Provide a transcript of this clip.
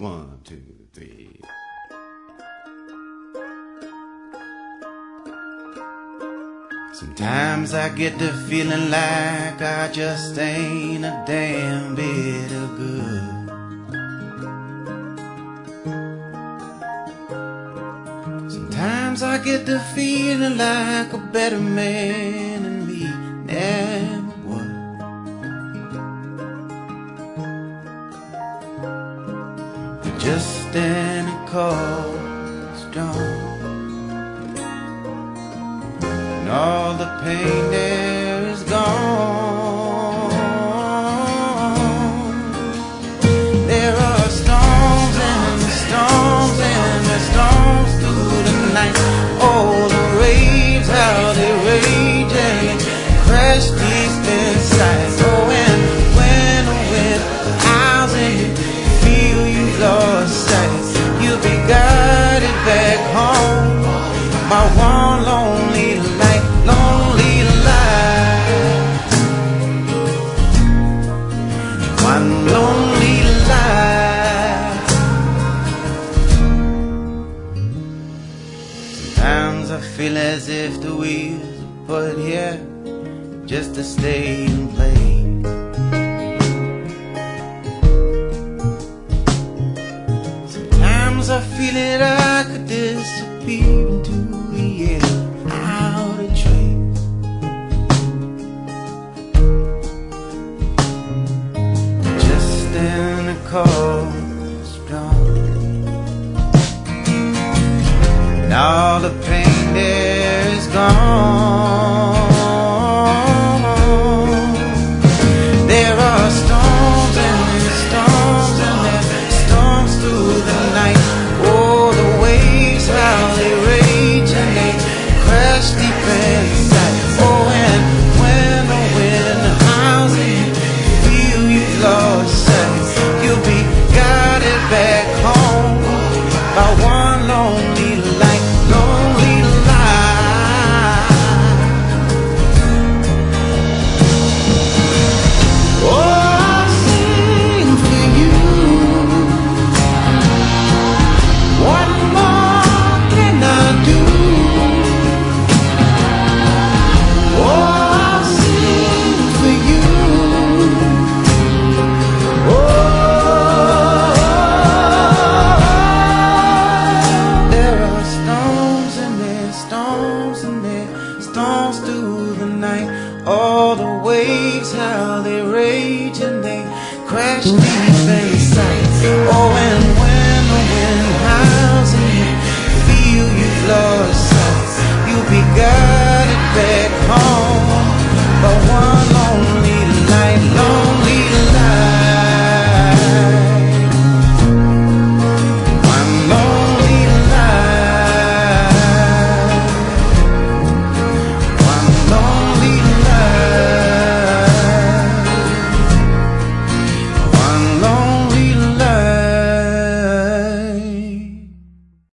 1, 2, 3. Sometimes I get the feeling like I just ain't a damn bit of good. Sometimes I get the feeling like a better man than me never was. But just standing cold, strong, and all the pain there is gone. There are storms and storms and the storms through the night. Oh, the waves, how they rage and crash deep inside. Oh, and when eyes and you feel you've lost sight, you'll be guided back home by one lonely light, lonely light, one lonely light. Sometimes I feel as if the wheels are put here just to stay in place. Sometimes I feel that I could disappear into the air, out of trace. Just in the cold, strong, and all the pain there is gone.